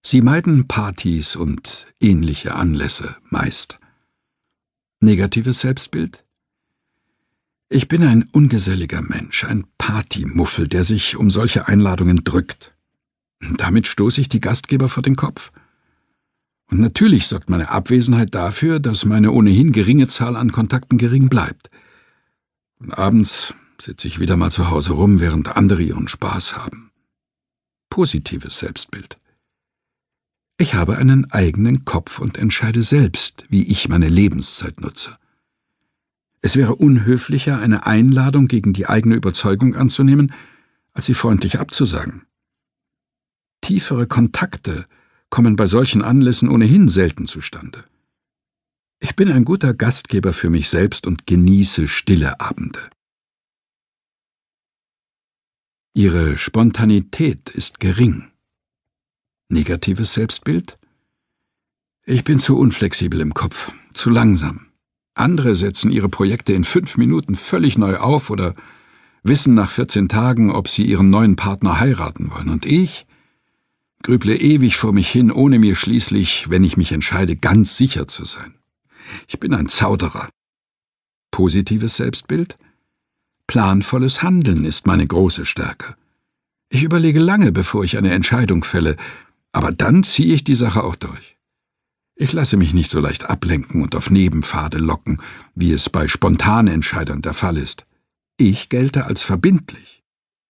Sie meiden Partys und ähnliche Anlässe meist. Negatives Selbstbild? Ich bin ein ungeselliger Mensch, ein Partymuffel, der sich um solche Einladungen drückt. Damit stoße ich die Gastgeber vor den Kopf. Und natürlich sorgt meine Abwesenheit dafür, dass meine ohnehin geringe Zahl an Kontakten gering bleibt. Und abends sitze ich wieder mal zu Hause rum, während andere ihren Spaß haben. Positives Selbstbild. Ich habe einen eigenen Kopf und entscheide selbst, wie ich meine Lebenszeit nutze. Es wäre unhöflicher, eine Einladung gegen die eigene Überzeugung anzunehmen, als sie freundlich abzusagen. Tiefere Kontakte kommen bei solchen Anlässen ohnehin selten zustande. Ich bin ein guter Gastgeber für mich selbst und genieße stille Abende. Ihre Spontanität ist gering. Negatives Selbstbild? Ich bin zu unflexibel im Kopf, zu langsam. Andere setzen ihre Projekte in 5 Minuten völlig neu auf oder wissen nach 14 Tagen, ob sie ihren neuen Partner heiraten wollen. Und ich grüble ewig vor mich hin, ohne mir schließlich, wenn ich mich entscheide, ganz sicher zu sein. Ich bin ein Zauderer. Positives Selbstbild? Planvolles Handeln ist meine große Stärke. Ich überlege lange, bevor ich eine Entscheidung fälle, aber dann ziehe ich die Sache auch durch. Ich lasse mich nicht so leicht ablenken und auf Nebenpfade locken, wie es bei Spontanentscheidern der Fall ist. Ich gelte als verbindlich.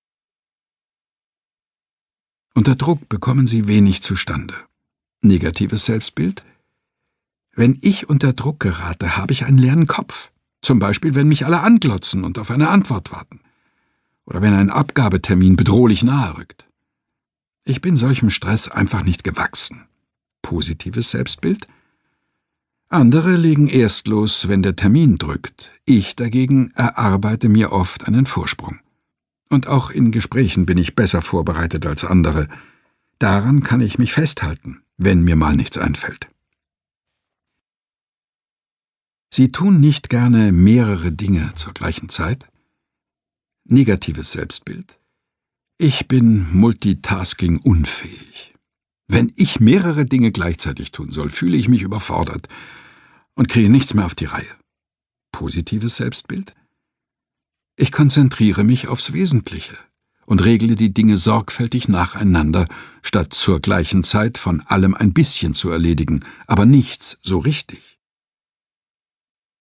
Unter Druck bekommen Sie wenig zustande. Negatives Selbstbild? Wenn ich unter Druck gerate, habe ich einen leeren Kopf. Zum Beispiel, wenn mich alle anglotzen und auf eine Antwort warten. Oder wenn ein Abgabetermin bedrohlich nahe rückt. Ich bin solchem Stress einfach nicht gewachsen. Positives Selbstbild? Andere legen erst los, wenn der Termin drückt. Ich dagegen erarbeite mir oft einen Vorsprung. Und auch in Gesprächen bin ich besser vorbereitet als andere. Daran kann ich mich festhalten, wenn mir mal nichts einfällt. Sie tun nicht gerne mehrere Dinge zur gleichen Zeit? Negatives Selbstbild? Ich bin multitasking unfähig. Wenn ich mehrere Dinge gleichzeitig tun soll, fühle ich mich überfordert und kriege nichts mehr auf die Reihe. Positives Selbstbild? Ich konzentriere mich aufs Wesentliche und regle die Dinge sorgfältig nacheinander, statt zur gleichen Zeit von allem ein bisschen zu erledigen, aber nichts so richtig.